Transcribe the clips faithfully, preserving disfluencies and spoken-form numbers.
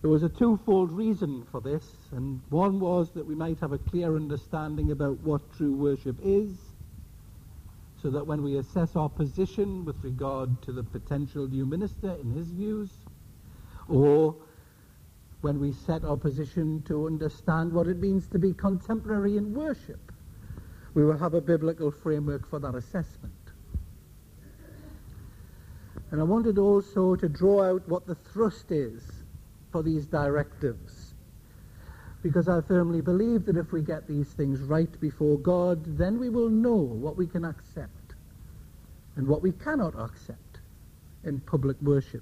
There was a twofold reason for this, and one was that we might have a clear understanding about what true worship is, so that when we assess our position with regard to the potential new minister in his views, or when we set our position to understand what it means to be contemporary in worship, we will have a biblical framework for that assessment. And I wanted also to draw out what the thrust is for these directives, because I firmly believe that if we get these things right before God, then we will know what we can accept and what we cannot accept in public worship.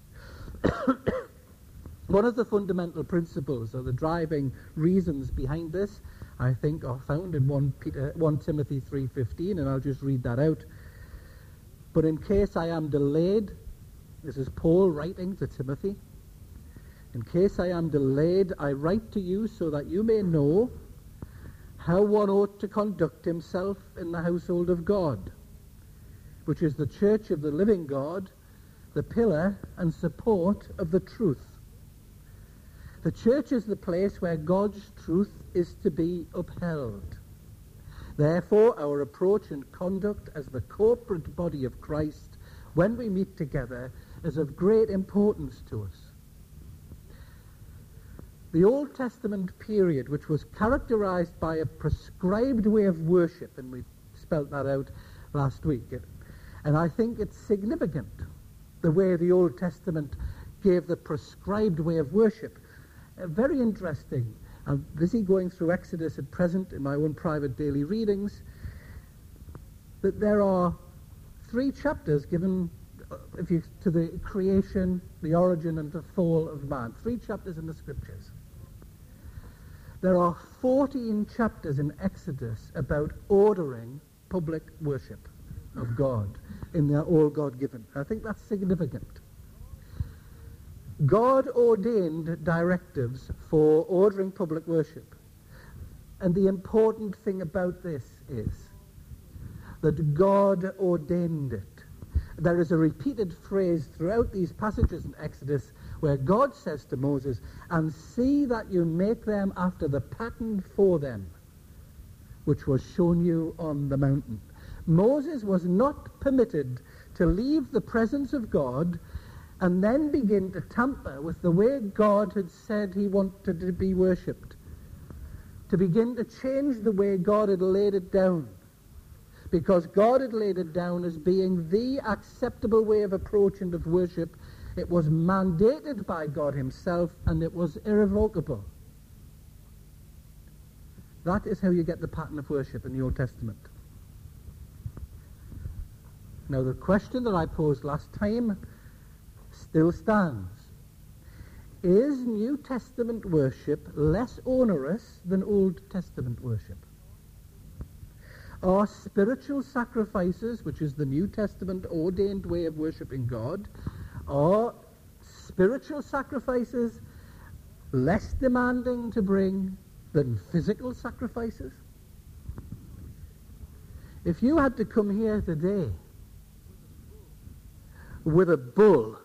One of the fundamental principles or the driving reasons behind this, I think, are found in First Timothy three fifteen, and I'll just read that out. But in case I am delayed, this is Paul writing to Timothy, in case I am delayed, I write to you so that you may know how one ought to conduct himself in the household of God, which is the church of the living God, the pillar and support of the truth. The church is the place where God's truth is to be upheld. Therefore, our approach and conduct as the corporate body of Christ, when we meet together, is of great importance to us. The Old Testament period, which was characterized by a prescribed way of worship, and we spelt that out last week, and I think it's significant, the way the Old Testament gave the prescribed way of worship. Uh, very interesting. I'm busy going through Exodus at present in my own private daily readings, that there are three chapters given uh, if you, to the creation, the origin and the fall of man. Three chapters in the scriptures. There are fourteen chapters in Exodus about ordering public worship of God in their all God-given. I think that's significant. God ordained directives for ordering public worship. And the important thing about this is that God ordained it. There is a repeated phrase throughout these passages in Exodus where God says to Moses, and see that you make them after the pattern for them, which was shown you on the mountain. Moses was not permitted to leave the presence of God and then begin to tamper with the way God had said he wanted to be worshipped, to begin to change the way God had laid it down, because God had laid it down as being the acceptable way of approach and of worship. It was mandated by God himself, and it was irrevocable. That is how you get the pattern of worship in the Old Testament. Now, the question that I posed last time still stands. Is New Testament worship less onerous than Old Testament worship? Are spiritual sacrifices, which is the New Testament ordained way of worshipping God, are spiritual sacrifices less demanding to bring than physical sacrifices? If you had to come here today with a bull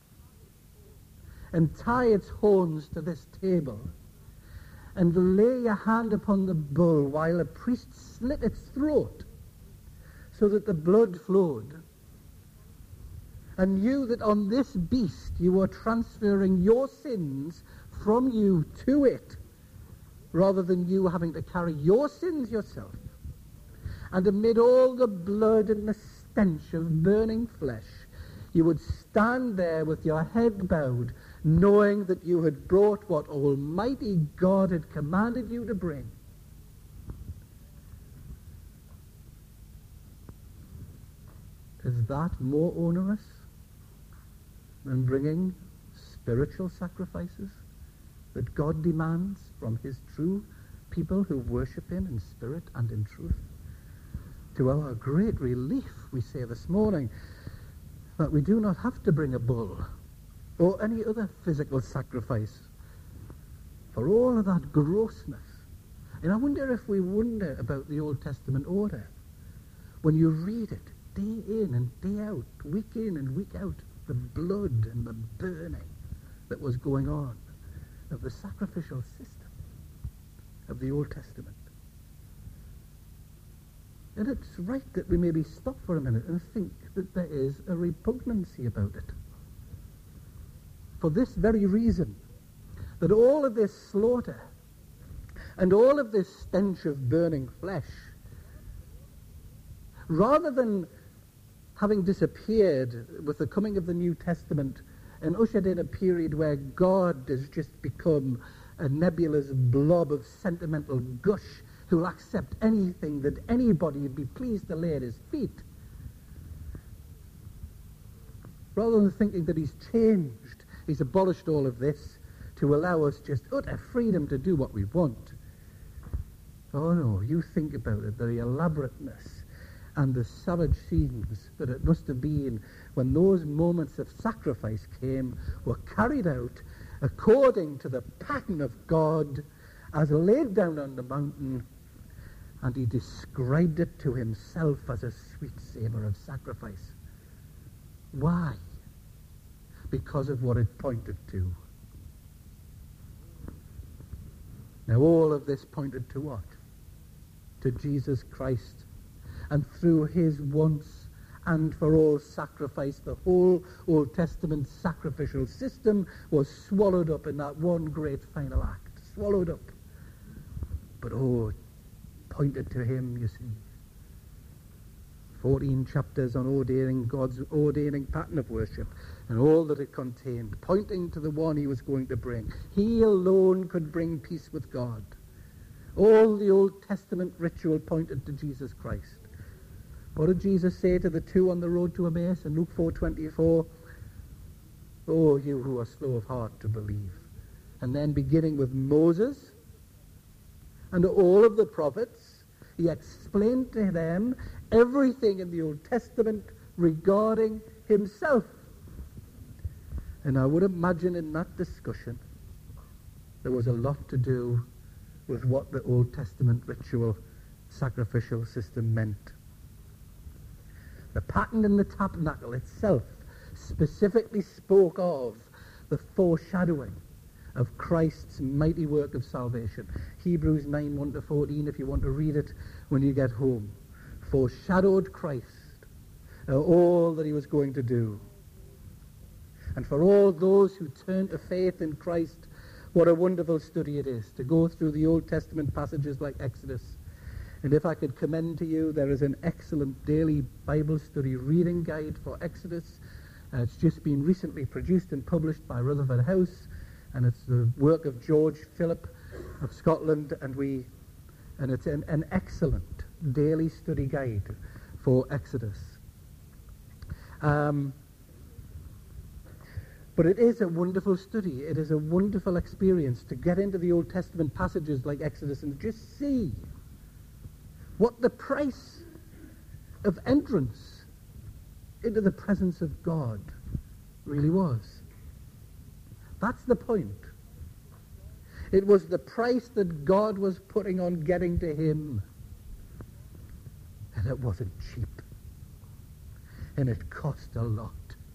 and tie its horns to this table and lay your hand upon the bull while a priest slit its throat so that the blood flowed, and knew that on this beast you were transferring your sins from you to it, rather than you having to carry your sins yourself, and amid all the blood and the stench of burning flesh, you would stand there with your head bowed, knowing that you had brought what Almighty God had commanded you to bring. Is that more onerous than bringing spiritual sacrifices that God demands from his true people who worship him in spirit and in truth? To our great relief, we say this morning that we do not have to bring a bull or any other physical sacrifice for all of that grossness. And I wonder if we wonder about the Old Testament order. When you read it, day in and day out, week in and week out, the blood and the burning that was going on. of the sacrificial system of the Old Testament. And it's right that we maybe stop for a minute and think that there is a repugnancy about it. For this very reason, that all of this slaughter and all of this stench of burning flesh, rather than having disappeared with the coming of the New Testament and ushered in a period where God has just become a nebulous blob of sentimental gush who will accept anything that anybody would be pleased to lay at his feet, rather than thinking that he's changed, he's abolished all of this to allow us just utter freedom to do what we want. Oh no, you think about it, the elaborateness and the savage scenes that it must have been when those moments of sacrifice came were carried out according to the pattern of God as laid down on the mountain, and he described it to himself as a sweet savour of sacrifice. Why? Because of what it pointed to. Now all of this pointed to what? To Jesus Christ. And through his once and for all sacrifice, the whole Old Testament sacrificial system was swallowed up in that one great final act. Swallowed up. But oh, it pointed to him, you see. Fourteen chapters on ordaining God's ordaining pattern of worship and all that it contained, pointing to the one he was going to bring. He alone could bring peace with God. All the Old Testament ritual pointed to Jesus Christ. What did Jesus say to the two on the road to Emmaus in Luke four twenty-four? Oh, you who are slow of heart to believe. And then beginning with Moses and all of the prophets, he explained to them everything in the Old Testament regarding himself. And I would imagine in that discussion there was a lot to do with what the Old Testament ritual sacrificial system meant. The pattern in the tabernacle itself specifically spoke of the foreshadowing of Christ's mighty work of salvation. Hebrews nine, one to fourteen, if you want to read it when you get home. Foreshadowed Christ, uh, all that he was going to do. And for all those who turn to faith in Christ, what a wonderful study it is to go through the Old Testament passages like Exodus. And if I could commend to you, there is an excellent daily Bible study reading guide for Exodus. Uh, it's just been recently produced and published by Rutherford House, and it's the work of George Phillip of Scotland, and we, and it's an, an excellent daily study guide for Exodus. Um, but it is a wonderful study. It is a wonderful experience to get into the Old Testament passages like Exodus and just see what the price of entrance into the presence of God really was. That's the point. It was the price that God was putting on getting to him. And it wasn't cheap. And it cost a lot.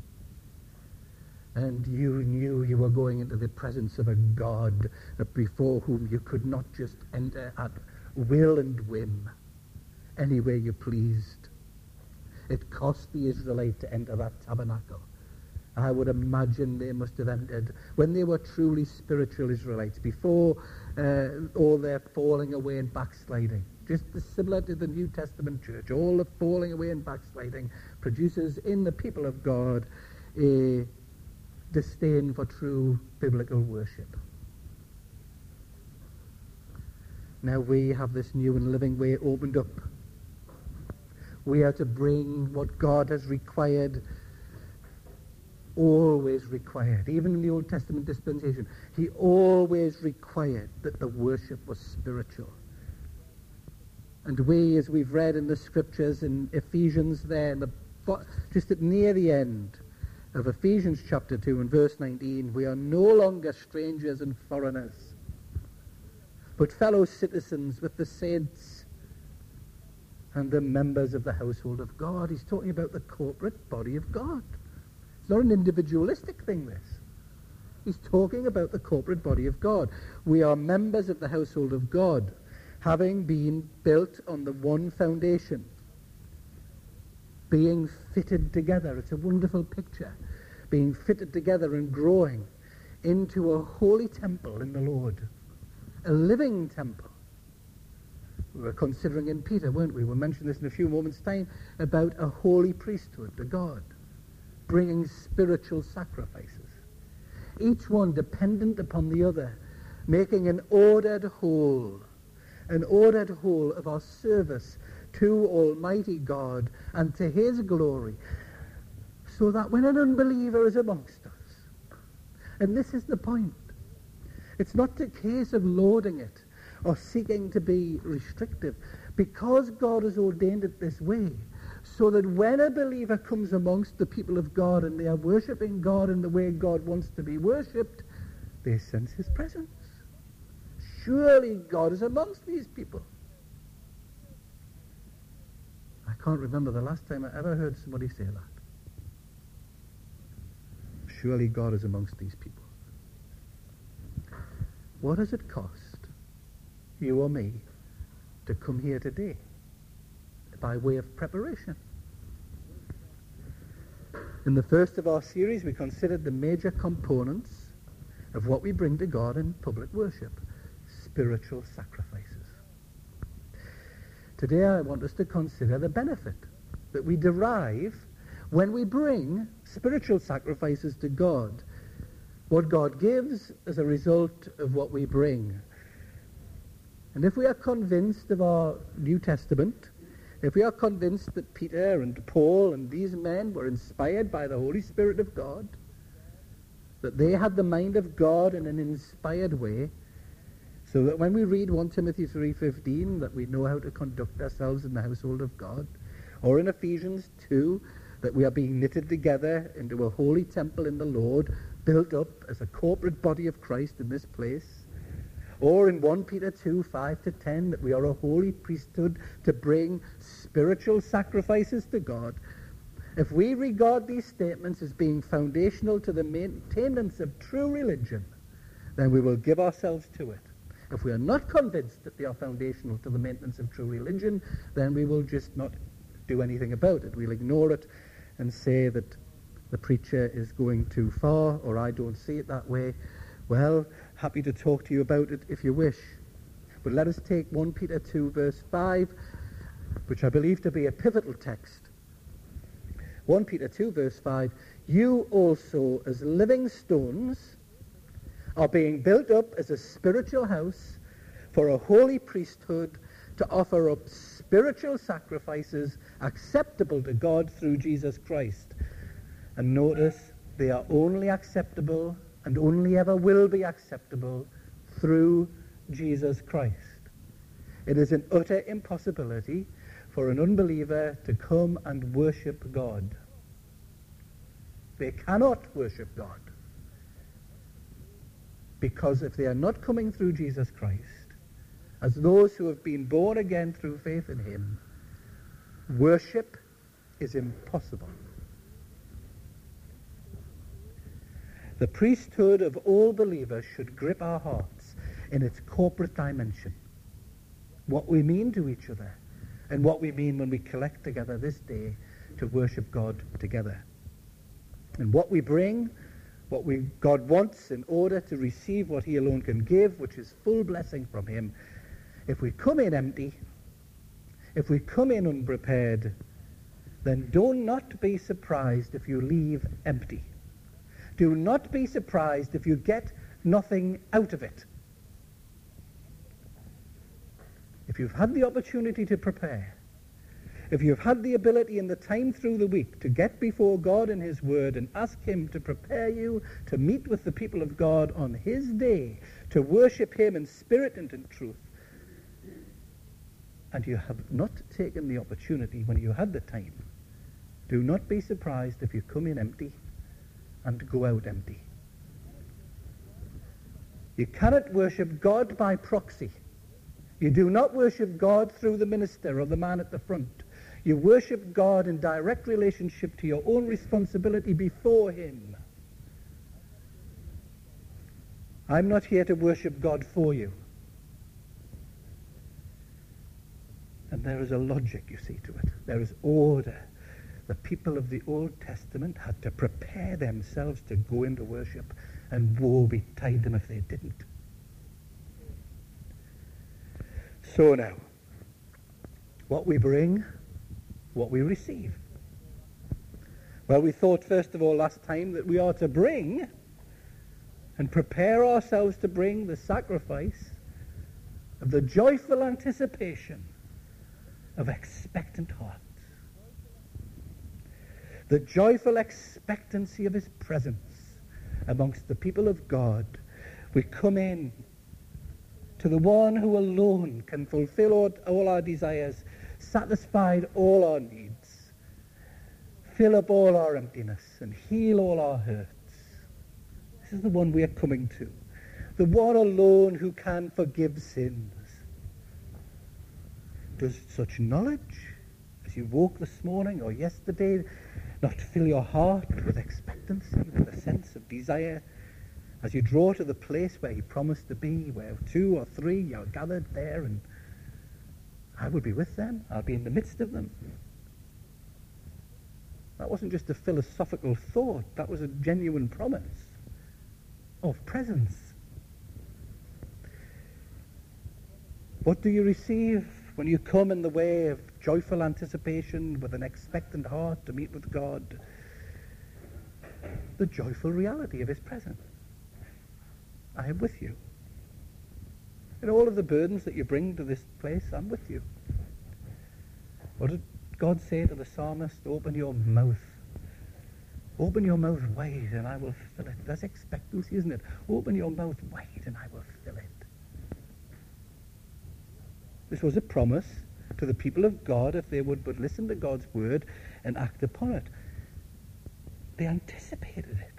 And you knew you were going into the presence of a God before whom you could not just enter at will and whim, any way you pleased. It cost the Israelites to enter that tabernacle. I would imagine they must have entered when they were truly spiritual Israelites, before uh, all their falling away and backsliding. Just similar to the New Testament church, all the falling away and backsliding produces in the people of God a disdain for true biblical worship. Now we have this new and living way opened up. We are to bring what God has required, always required. Even in the Old Testament dispensation, he always required that the worship was spiritual. And we, as we've read in the scriptures in Ephesians there, in the, just at near the end of Ephesians chapter two and verse nineteen, we are no longer strangers and foreigners, but fellow citizens with the saints and the members of the household of God. He's talking about the corporate body of God. It's not an individualistic thing, this. He's talking about the corporate body of God. We are members of the household of God, having been built on the one foundation, being fitted together. It's a wonderful picture. Being fitted together and growing into a holy temple in the Lord, a living temple. We were considering in Peter, weren't we? We'll mention this in a few moments' time, about a holy priesthood to God, bringing spiritual sacrifices, each one dependent upon the other, making an ordered whole, an ordered whole of our service to Almighty God and to His glory, so that when an unbeliever is amongst us, and this is the point, it's not a case of loading it or seeking to be restrictive, because God has ordained it this way, so that when a believer comes amongst the people of God and they are worshipping God in the way God wants to be worshipped, they sense His presence. Surely God is amongst these people. I can't remember the last time I ever heard somebody say that. Surely God is amongst these people. What does it cost you or me to come here today by way of preparation? In the first of our series, we considered the major components of what we bring to God in public worship: spiritual sacrifices. Today I want us to consider the benefit that we derive when we bring spiritual sacrifices to God, what God gives as a result of what we bring. And if we are convinced of our New Testament, if we are convinced that Peter and Paul and these men were inspired by the Holy Spirit of God, that they had the mind of God in an inspired way, so that when we read First Timothy three fifteen, that we know how to conduct ourselves in the household of God, or in Ephesians two, that we are being knitted together into a holy temple in the Lord, built up as a corporate body of Christ in this place, or in First Peter two five to ten, that we are a holy priesthood to bring spiritual sacrifices to God. If we regard these statements as being foundational to the maintenance of true religion, then we will give ourselves to it. If we are not convinced that they are foundational to the maintenance of true religion, then we will just not do anything about it. We'll ignore it and say that the preacher is going too far, or I don't see it that way. Well, happy to talk to you about it if you wish. But let us take First Peter two verse five, which I believe to be a pivotal text. First Peter two verse five, you also as living stones are being built up as a spiritual house for a holy priesthood to offer up spiritual sacrifices acceptable to God through Jesus Christ. And notice, they are only acceptable and only ever will be acceptable through Jesus Christ. It is an utter impossibility for an unbeliever to come and worship God. They cannot worship God, because if they are not coming through Jesus Christ, as those who have been born again through faith in Him, worship is impossible. The priesthood of all believers should grip our hearts in its corporate dimension. What we mean to each other, and what we mean when we collect together this day to worship God together. And what we bring, what we God wants in order to receive what He alone can give, which is full blessing from Him. If we come in empty, if we come in unprepared, then do not be surprised if you leave empty. Do not be surprised if you get nothing out of it. If you've had the opportunity to prepare, if you've had the ability and the time through the week to get before God in His Word and ask Him to prepare you to meet with the people of God on His day, to worship Him in spirit and in truth, and you have not taken the opportunity when you had the time, do not be surprised if you come in empty and go out empty. You cannot worship God by proxy. You do not worship God through the minister or the man at the front. You worship God in direct relationship to your own responsibility before Him. I'm not here to worship God for you. And there is a logic, you see, to it. There is order. The people of the Old Testament had to prepare themselves to go into worship, and woe betide them if they didn't. So now, what we bring, what we receive. Well, we thought first of all last time that we are to bring and prepare ourselves to bring the sacrifice of the joyful anticipation of expectant hearts. The joyful expectancy of his presence amongst the people of God. We come in to the one who alone can fulfill all, all our desires, satisfy all our needs, fill up all our emptiness, and heal all our hurts. This is the one we are coming to. The one alone who can forgive sins. Does such knowledge, as you woke this morning or yesterday, not fill your heart with expectancy, with a sense of desire, as you draw to the place where he promised to be, where two or three are gathered there, and I will be with them, I'll be in the midst of them. That wasn't just a philosophical thought, that was a genuine promise of presence. What do you receive when you come in the way of joyful anticipation with an expectant heart to meet with God? The joyful reality of his presence. I am with you. In all of the burdens that you bring to this place, I'm with you. What did God say to the psalmist? Open your mouth. Open your mouth wide and I will fill it. That's expectancy, isn't it? Open your mouth wide and I will fill it. This was a promise to the people of God if they would but listen to God's word and act upon it. They anticipated it.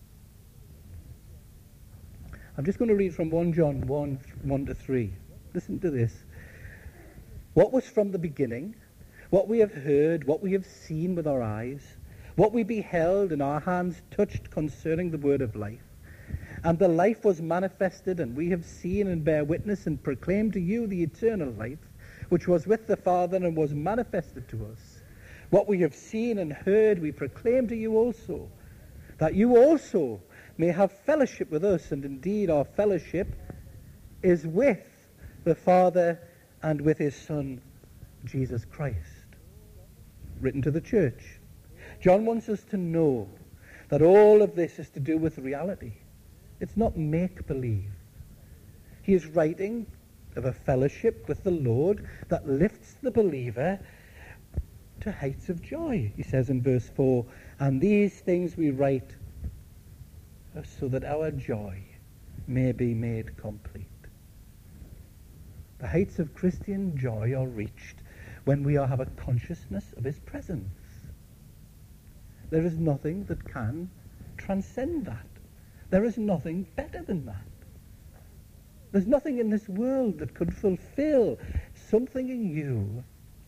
I'm just going to read from First John one, one to three. Listen to this. What was from the beginning, what we have heard, what we have seen with our eyes, what we beheld and our hands touched concerning the word of life. And the life was manifested, and we have seen and bear witness and proclaim to you the eternal life, which was with the Father and was manifested to us. What we have seen and heard we proclaim to you also, that you also may have fellowship with us, and indeed our fellowship is with the Father and with his Son, Jesus Christ. Written to the church. John wants us to know that all of this is to do with reality. It's not make-believe. He is writing of a fellowship with the Lord that lifts the believer to heights of joy. He says in verse four, and these things we write so that our joy may be made complete. The heights of Christian joy are reached when we are, have a consciousness of his presence. There is nothing that can transcend that. There is nothing better than that. There's nothing in this world that could fulfill something in you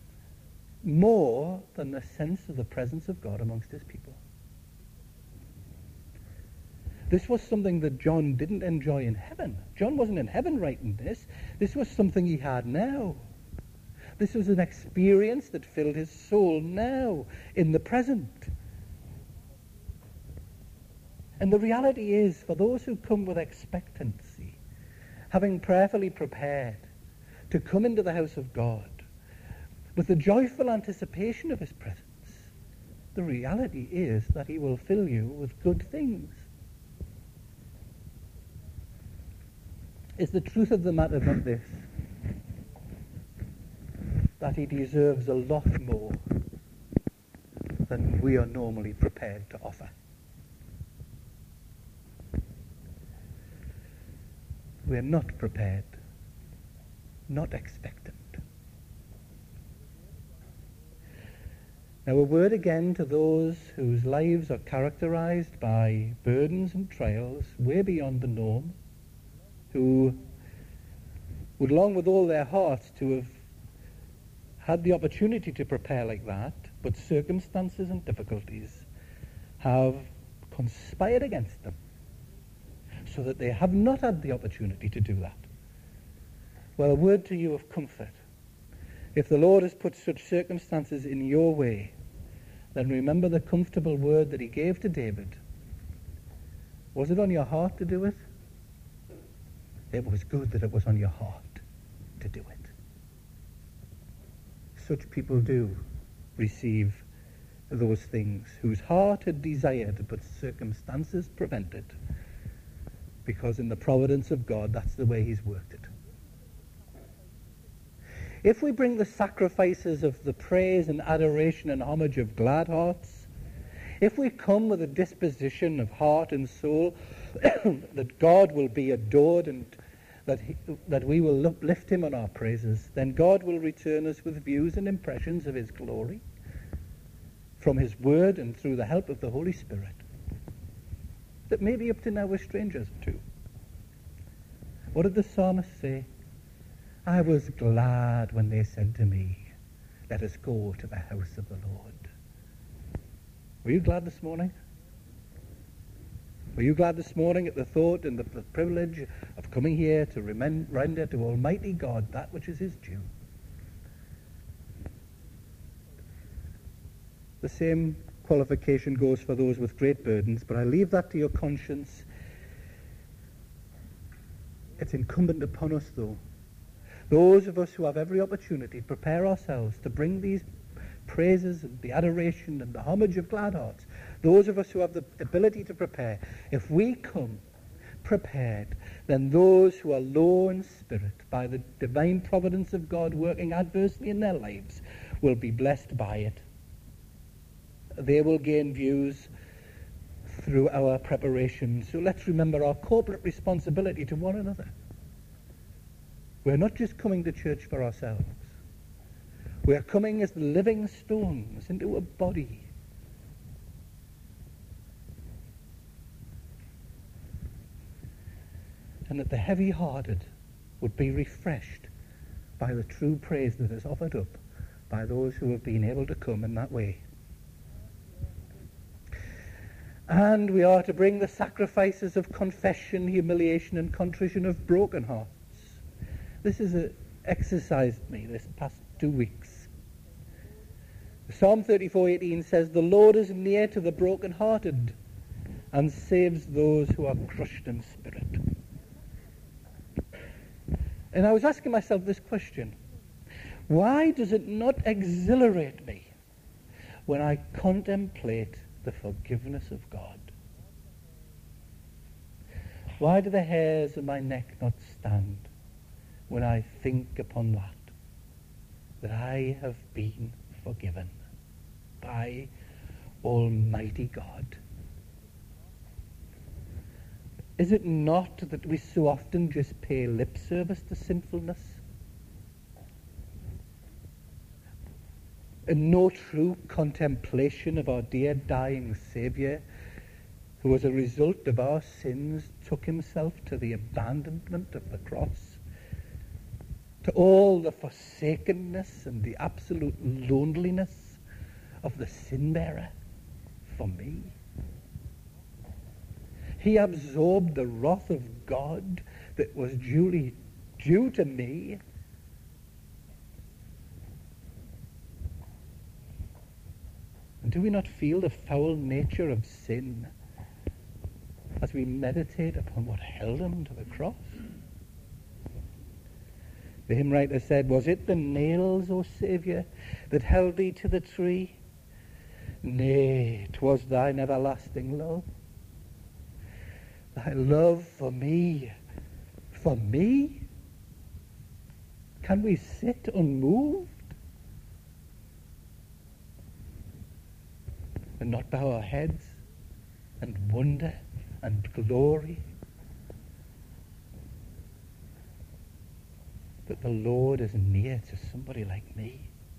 more than the sense of the presence of God amongst his people. This was something that John didn't enjoy in heaven. John wasn't in heaven writing this. This was something he had now. This was an experience that filled his soul now, in the present. And the reality is, for those who come with expectancy, having prayerfully prepared to come into the house of God, with the joyful anticipation of his presence, the reality is that he will fill you with good things. Is the truth of the matter not this? That he deserves a lot more than we are normally prepared to offer. We are not prepared, not expectant. Now a word again to those whose lives are characterized by burdens and trials way beyond the norm, who would long with all their hearts to have had the opportunity to prepare like that, but circumstances and difficulties have conspired against them, so that they have not had the opportunity to do that. Well, a word to you of comfort. If the Lord has put such circumstances in your way, then remember the comfortable word that he gave to David. Was it on your heart to do it? It was good that it was on your heart to do it. Such people do receive those things whose heart had desired but circumstances prevented, because in the providence of God, that's the way he's worked it. If we bring the sacrifices of the praise and adoration and homage of glad hearts, if we come with a disposition of heart and soul that God will be adored and that he, that we will look, lift him on our praises, then God will return us with views and impressions of his glory from his word and through the help of the Holy Spirit that maybe up to now we're strangers to. What did the psalmist say? I was glad when they said to me, let us go to the house of the Lord. Were you glad this morning? Were you glad this morning at the thought and the, the privilege of coming here to remen- render to Almighty God that which is his due? The same qualification goes for those with great burdens, but I leave that to your conscience. It's incumbent upon us, though, those of us who have every opportunity, prepare ourselves to bring these praises and the adoration and the homage of glad hearts. Those of us who have the ability to prepare, if we come prepared, then those who are low in spirit, by the divine providence of God working adversely in their lives, will be blessed by it. They will gain views through our preparation. So let's remember our corporate responsibility to one another. We're not just coming to church for ourselves. We're coming as living stones into a body. And that the heavy-hearted would be refreshed by the true praise that is offered up by those who have been able to come in that way. And we are to bring the sacrifices of confession, humiliation, and contrition of broken hearts. This has uh, exercised me this past two weeks. Psalm thirty-four eighteen says, the Lord is near to the brokenhearted and saves those who are crushed in spirit. And I was asking myself this question. Why does it not exhilarate me when I contemplate the forgiveness of God? Why do the hairs of my neck not stand when I think upon that, that I have been forgiven by Almighty God? Is it not that we so often just pay lip service to sinfulness and no true contemplation of our dear dying Saviour, who as a result of our sins took himself to the abandonment of the cross, to all the forsakenness and the absolute loneliness of the sin-bearer for me? He absorbed the wrath of God that was duly due to me. And do we not feel the foul nature of sin as we meditate upon what held him to the cross? The hymn writer said, was it the nails, O Saviour, that held thee to the tree? Nay, 'twas thine everlasting love. Thy love for me, for me? Can we sit unmoved and not bow our heads and wonder and glory that the Lord is near to somebody like me?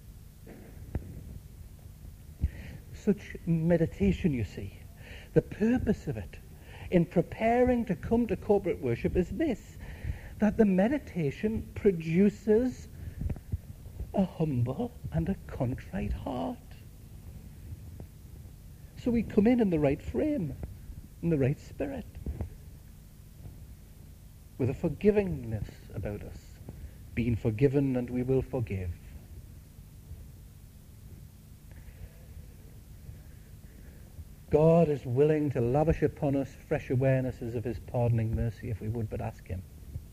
Such meditation, you see, the purpose of it in preparing to come to corporate worship is this, that the meditation produces a humble and a contrite heart. So we come in in the right frame, in the right spirit. with a forgivingness about us, being forgiven and we will forgive. God is willing to lavish upon us fresh awarenesses of his pardoning mercy if we would but ask him.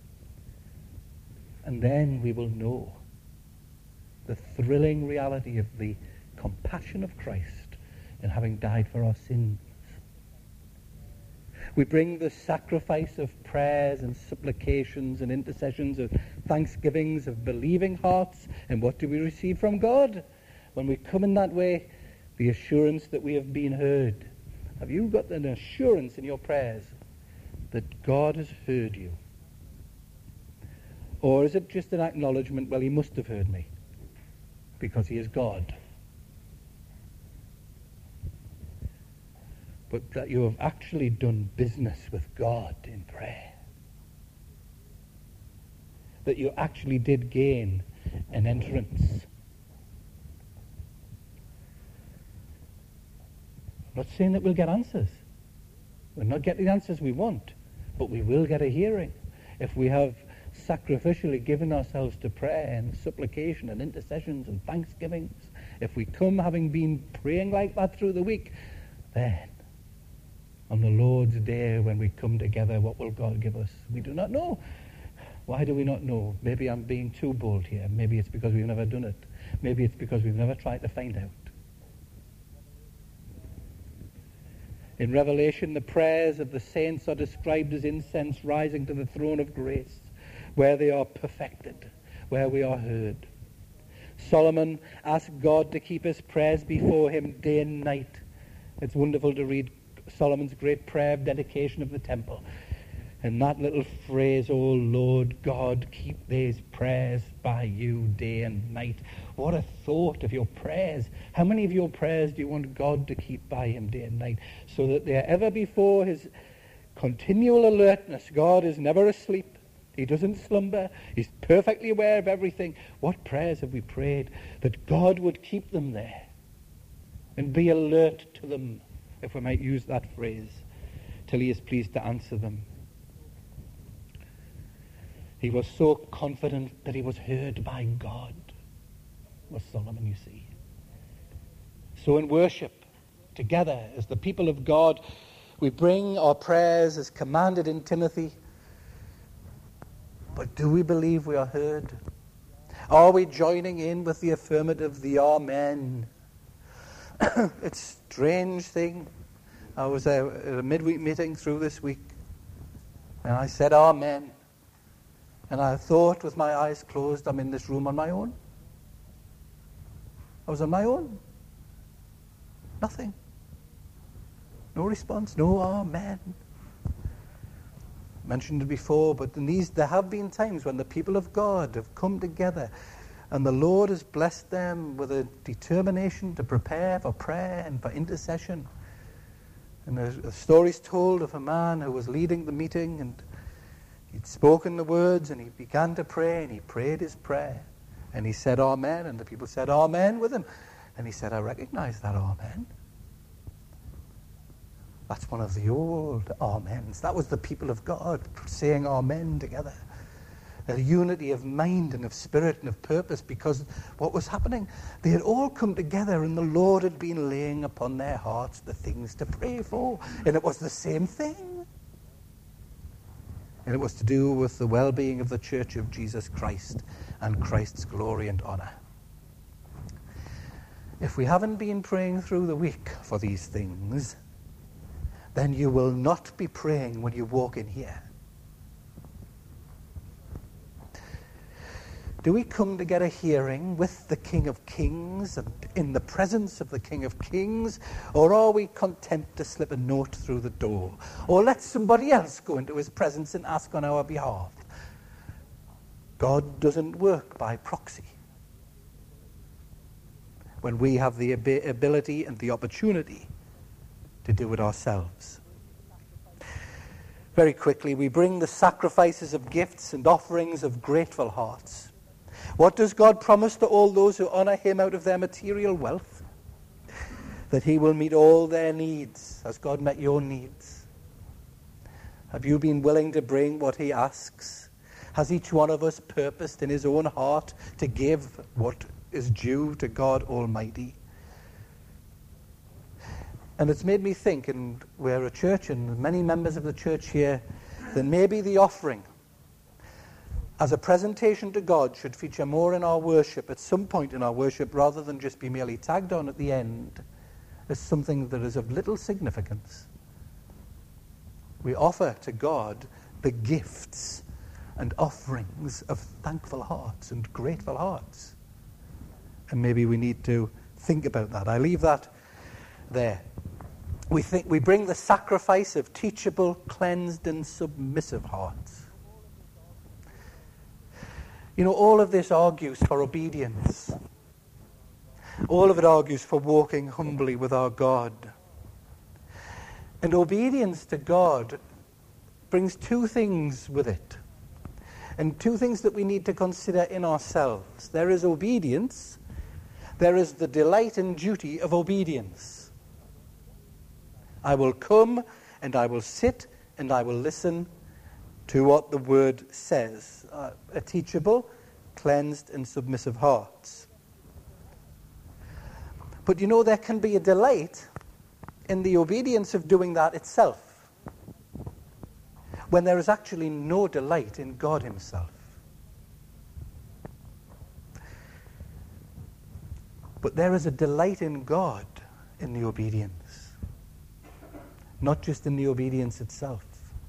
And then we will know the thrilling reality of the compassion of Christ in having died for our sins. We bring the sacrifice of prayers and supplications and intercessions, of thanksgivings, of believing hearts, and what do we receive from God? When we come in that way, the assurance that we have been heard. Have you got an assurance in your prayers that God has heard you? Or is it just an acknowledgement, well, he must have heard me, because he is God? But that you have actually done business with God in prayer. That you actually did gain an entrance. I'm not saying that we'll get answers. We'll not get the answers we want, but we will get a hearing if we have sacrificially given ourselves to prayer and supplication and intercessions and thanksgivings. If we come having been praying like that through the week, then on the Lord's day when we come together, what will God give us? We do not know. Why do we not know? Maybe I'm being too bold here. Maybe it's because we've never done it. Maybe it's because we've never tried to find out. In Revelation, the prayers of the saints are described as incense rising to the throne of grace, where they are perfected, where we are heard. Solomon asked God to keep his prayers before him day and night. It's wonderful to read Solomon's great prayer of dedication of the temple. And that little phrase, "O Lord God, keep these prayers by you day and night." What a thought of your prayers. How many of your prayers do you want God to keep by him day and night, so that they are ever before his continual alertness? God is never asleep. He doesn't slumber. He's perfectly aware of everything. What prayers have we prayed that God would keep them there and be alert to them, if we might use that phrase, till he is pleased to answer them? He was so confident that he was heard by God, was Solomon, you see. So in worship, together as the people of God, we bring our prayers as commanded in Timothy. But do we believe we are heard? Are we joining in with the affirmative, the Amen? It's a strange thing. I was at a midweek meeting through this week, and I said Amen. And I thought with my eyes closed, I'm in this room on my own. I was on my own. Nothing. No response, no Amen. Mentioned it before, but in these, there have been times when the people of God have come together and the Lord has blessed them with a determination to prepare for prayer and for intercession. And a, a story's told of a man who was leading the meeting, and he'd spoken the words and he began to pray, and he prayed his prayer. And he said Amen, and the people said Amen with him. And he said, I recognize that Amen. That's one of the old Amens. That was the people of God saying Amen together. A unity of mind and of spirit and of purpose, because what was happening? They had all come together and the Lord had been laying upon their hearts the things to pray for. And it was the same thing. And it was to do with the well-being of the Church of Jesus Christ and Christ's glory and honor. If we haven't been praying through the week for these things, then you will not be praying when you walk in here. Do we come to get a hearing with the King of Kings and in the presence of the King of Kings? Or are we content to slip a note through the door? Or let somebody else go into his presence and ask on our behalf? God doesn't work by proxy. When we have the ability and the opportunity to do it ourselves. Very quickly, we bring the sacrifices of gifts and offerings of grateful hearts. What does God promise to all those who honor him out of their material wealth? That he will meet all their needs, as God met your needs. Have you been willing to bring what he asks? Has each one of us purposed in his own heart to give what is due to God Almighty? And it's made me think, and we're a church, and many members of the church here, that maybe the offering as a presentation to God should feature more in our worship at some point in our worship, rather than just be merely tagged on at the end as something that is of little significance. We offer to God the gifts and offerings of thankful hearts and grateful hearts. And maybe we need to think about that. I leave that there. We think we bring the sacrifice of teachable, cleansed, and submissive hearts. You know, all of this argues for obedience. All of it argues for walking humbly with our God. And obedience to God brings two things with it. And two things that we need to consider in ourselves. There is obedience. There is the delight and duty of obedience. I will come and I will sit and I will listen to what the word says. Uh, a teachable, cleansed and submissive hearts. But you know, there can be a delight in the obedience of doing that itself, when there is actually no delight in God himself. But there is a delight in God in the obedience, not just in the obedience itself,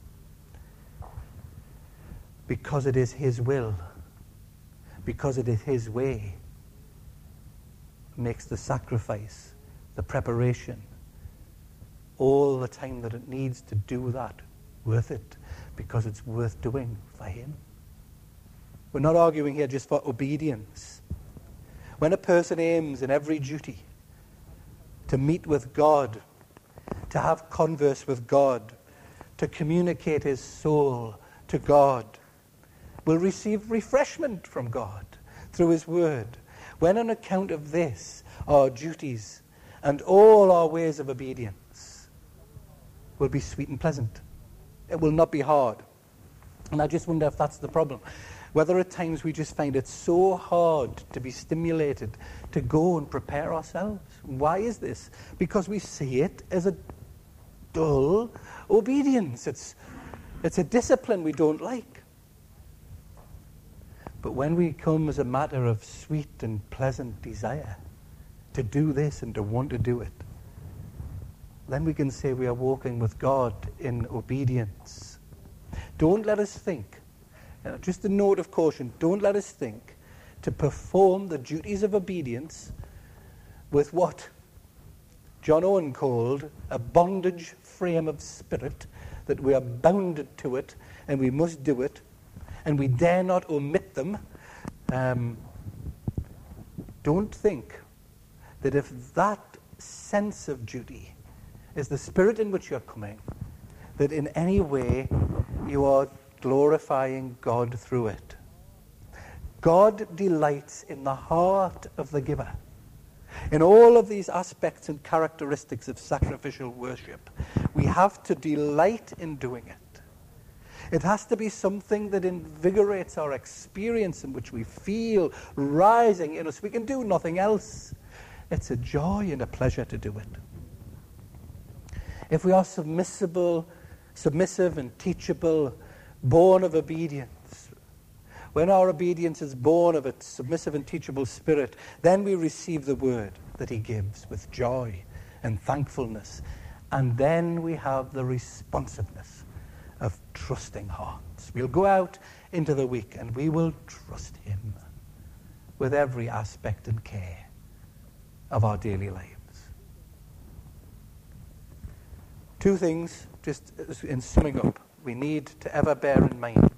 because it is his will, because it is his way, makes the sacrifice, the preparation, all the time that it needs to do that worth it, because it's worth doing for him. We're not arguing here just for obedience. When a person aims in every duty to meet with God, to have converse with God, to communicate his soul to God, will receive refreshment from God through his word. When on account of this, our duties and all our ways of obedience will be sweet and pleasant. It will not be hard. And I just wonder if that's the problem. Whether at times we just find it so hard to be stimulated to go and prepare ourselves. Why is this? Because we see it as a dull obedience. It's, it's a discipline we don't like. But when we come as a matter of sweet and pleasant desire to do this and to want to do it, then we can say we are walking with God in obedience. Don't let us think, you know, just a note of caution, don't let us think to perform the duties of obedience with what John Owen called a bondage frame of spirit, that we are bounded to it and we must do it, and we dare not omit them. Um, don't think that if that sense of duty is the spirit in which you're coming, that in any way you are glorifying God through it. God delights in the heart of the giver. In all of these aspects and characteristics of sacrificial worship, we have to delight in doing it. It has to be something that invigorates our experience, in which we feel rising in us. We can do nothing else. It's a joy and a pleasure to do it. If we are submissible, submissive and teachable, born of obedience, when our obedience is born of a submissive and teachable spirit, then we receive the word that he gives with joy and thankfulness. And then we have the responsiveness of trusting hearts. We'll go out into the week and we will trust him with every aspect and care of our daily lives. Two things, just in summing up, we need to ever bear in mind.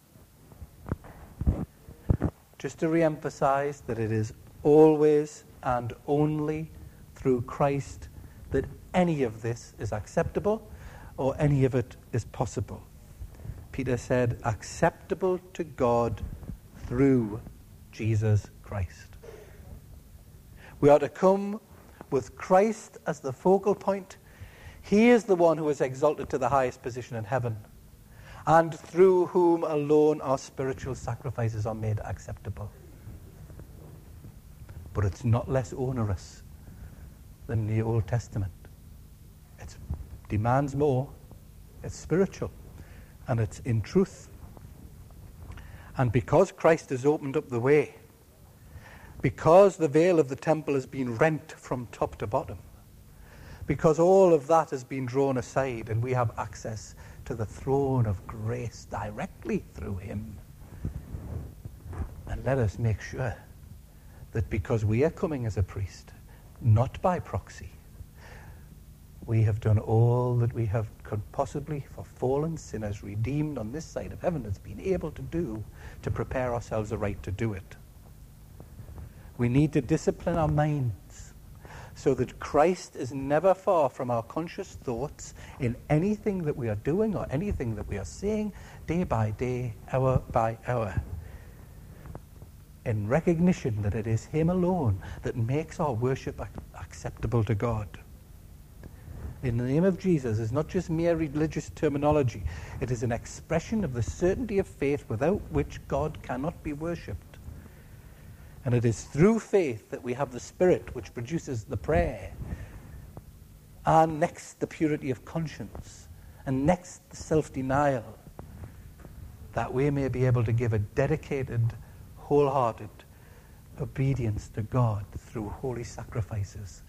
Just to re-emphasize that it is always and only through Christ that any of this is acceptable, or any of it is possible. Peter said, acceptable to God through Jesus Christ. We are to come with Christ as the focal point. He is the one who is exalted to the highest position in heaven. and through whom alone our spiritual sacrifices are made acceptable. But it's not less onerous than the Old Testament. It demands more. It's spiritual, and it's in truth. And because Christ has opened up the way, because the veil of the temple has been rent from top to bottom, because all of that has been drawn aside and we have access to the throne of grace directly through him. And let us make sure that because we are coming as a priest, not by proxy, we have done all that we have could possibly for fallen sinners redeemed on this side of heaven has been able to do to prepare ourselves aright to do it. We need to discipline our minds so that Christ is never far from our conscious thoughts in anything that we are doing or anything that we are saying day by day, hour by hour, in recognition that it is him alone that makes our worship ac- acceptable to God. In the name of Jesus is not just mere religious terminology. It is an expression of the certainty of faith without which God cannot be worshipped. And it is through faith that we have the Spirit which produces the prayer, and next the purity of conscience, and next the self-denial, that we may be able to give a dedicated, wholehearted obedience to God through holy sacrifices.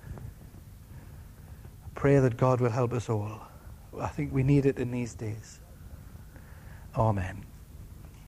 Pray that God will help us all. I think we need it in these days. Amen.